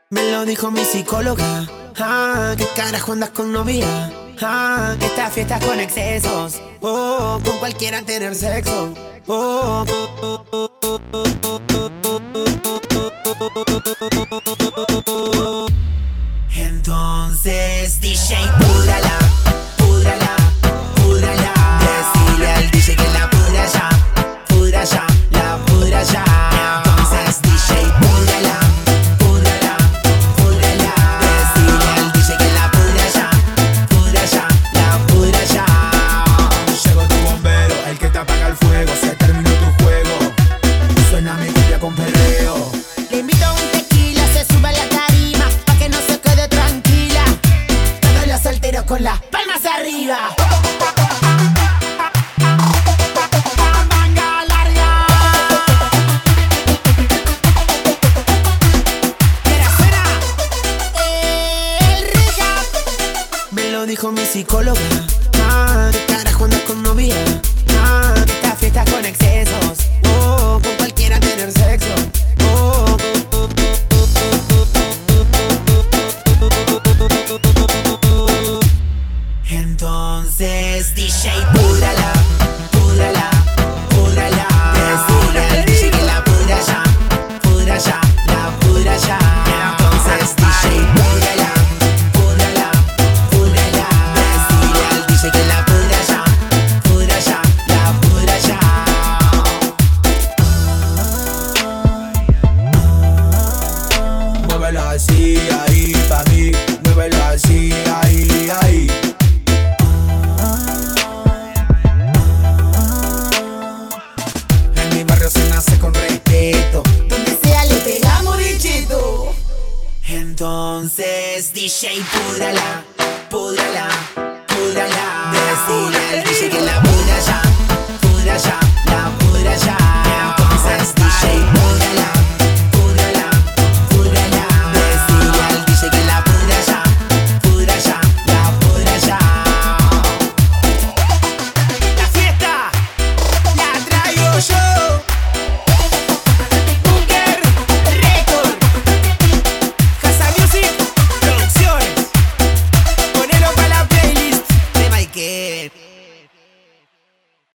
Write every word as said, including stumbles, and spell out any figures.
Me lo dijo mi psicóloga. Ah, ¿qué carajo andas con novia? Ah, esta fiesta es con excesos. Oh, con cualquiera tener sexo. Oh, entonces D J, púdrala, púdrala, púdrala. Decile al D J que la pudra ya, pudra ya, la pudra ya. Entonces D J, púdrala, púdrala, púdrala. Decile al D J que la pudra ya, pudra ya, la pudra ya. Llegó tu bombero, el que te apaga el fuego. Se terminó tu juego, suena mi cumbia con perreo. Le invito a un tequila, se sube a la tarima, pa' que no se quede tranquila. Todos los solteros con las palmas arriba. Manga larga. Mira, suena el recap. Me lo dijo mi psicóloga. Ah, ¿qué carajo andas con novia? Ah, esta fiesta es con excesos. Oh, con cualquiera tener sexo. Oh, entonces D J, púdrala, púdrala, púdrala. Decile al D J que la pudra ya, pudra ya, la pudra ya. Entonces D J, púdrala, púdrala, púdrala. Decile al D J que la pudra ya, pudra ya, la pudra ya. Muévelo así, ahí, pa' mí. Muévelo así, ahí, ahí. En mi barrio se nace con respeto. Donde sea le pegamos bichito. Entonces D J, púdrala,